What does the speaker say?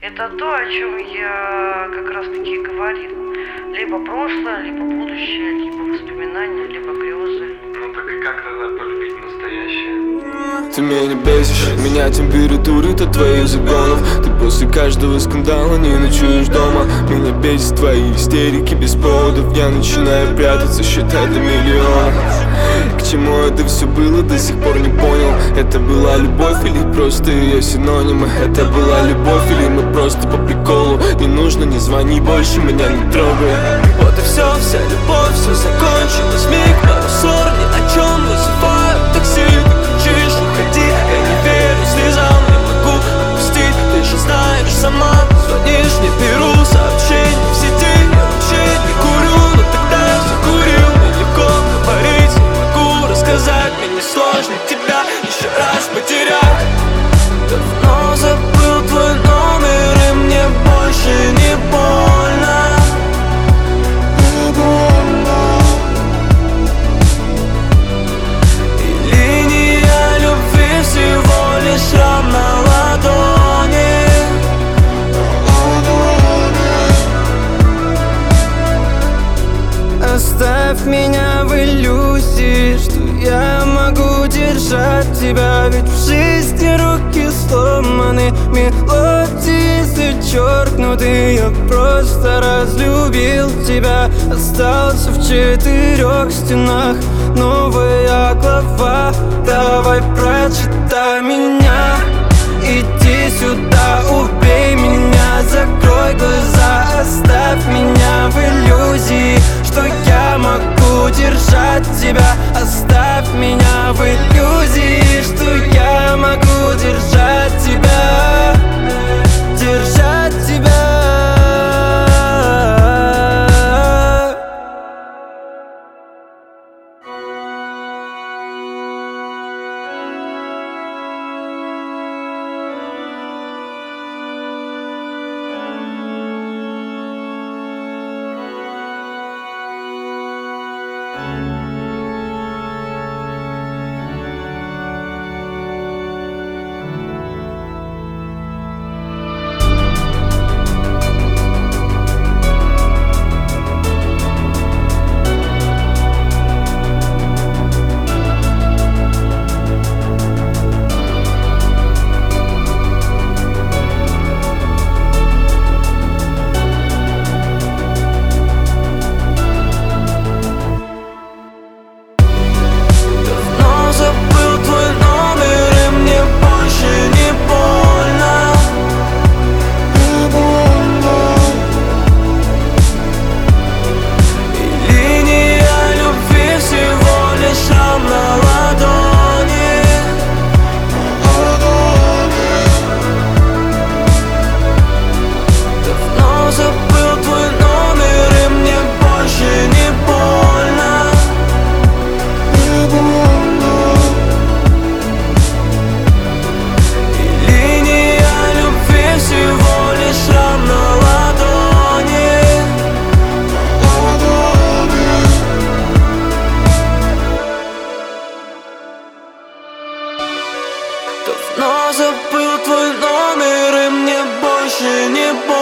Это то, о чем я как раз таки и говорил. Либо прошлое, либо будущее, либо воспоминания, либо грезы. Ну так и как тогда полюбить настоящее? Ты меня бесишь, меня температуры от твоих загонов. Ты после каждого скандала не ночуешь дома. Меня бесит твои истерики без поводов. Я начинаю прятаться, считать до миллиона. К чему это все было, до сих пор не понял. Это была любовь или просто ее синонимы? Это была любовь или мы просто по приколу? Не нужно, не звони больше, меня не трогай. Вот и все, вся любовь, все закончилось. Миг, пару ссор, ни о чем, вызываю такси. Ты кричишь, уходи, я не верю слезам. Не могу отпустить, ты же знаешь сама. Звонишь, не беру сообщений в сети. Я вообще не курю, но тогда я закурил. Мне легко говорить, не могу рассказать. Мне не сложно тебя еще раз потерять. Давно забыл твой номер, и мне больше не больно. И линия любви всего лишь шрам на ладони. Оставь меня в иллюзии, что я могу держать тебя. Ведь в жизни руки сломаны, мелодии зачеркнуты. Я просто разлюбил тебя, остался в 4 стенах. Новая глава, давай прочитай меня. Иди сюда, убей меня, закрой глаза. Оставь меня в иллюзии, что я могу держать тебя. Оставь меня в иллюзии, что я могу держать тебя. Держать тебя. Давно забыл твой номер, и мне больше не больно.